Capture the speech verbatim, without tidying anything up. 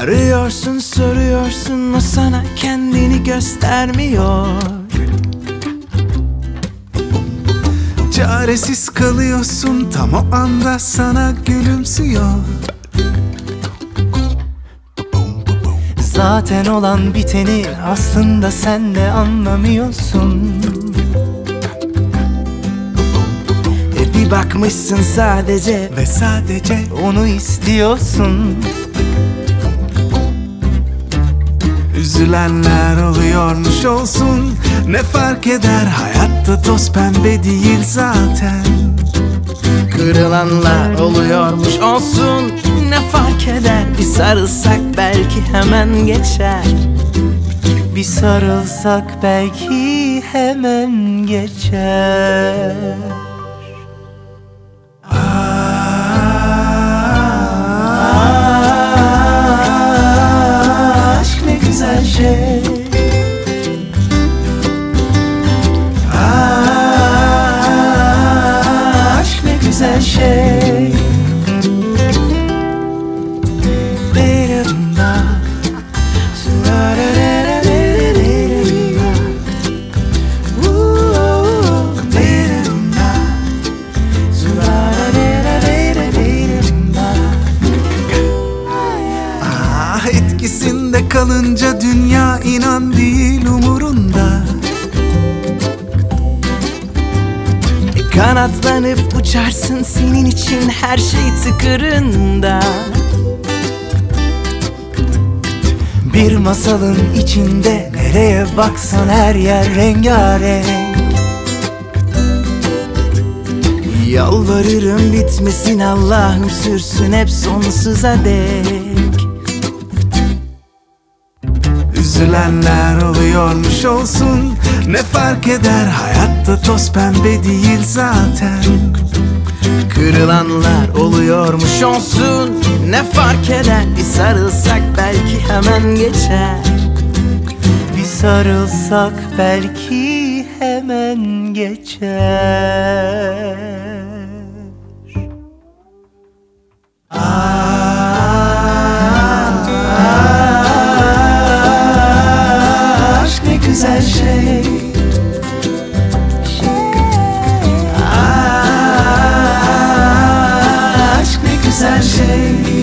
Arıyorsun, soruyorsun, o sana kendini göstermiyor. Çaresiz kalıyorsun, tam o anda sana gülümsüyor. Zaten olan biteni aslında sen de anlamıyorsun. E bir bakmışsın sadece Ve sadece Onu istiyorsun. üzülenler oluyormuş olsun, ne fark eder, hayatta toz pembe değil zaten. kırılanlar oluyormuş olsun, ne fark eder, bir sarılsak belki hemen geçer. Bir sarılsak belki hemen geçer. Aşk ne güzel şey. Aşk ne güzel şey. Ah, etkisinde kalınca dünya inan değil umurunda. Kanatlanıp uçarsın, senin için her şey tıkırında. Bir masalın içinde nereye baksan her yer rengarenk. Yalvarırım bitmesin Allah'ım, sürsün hep sonsuza dek. Üzülenler oluyormuş olsun, ne fark eder, hayatta toz pembe değil zaten. Kırılanlar oluyormuş olsun, ne fark eder, bir sarılsak belki hemen geçer. Bir sarılsak belki hemen geçer. Aşk ne güzel şey. Aşk ne güzel şey.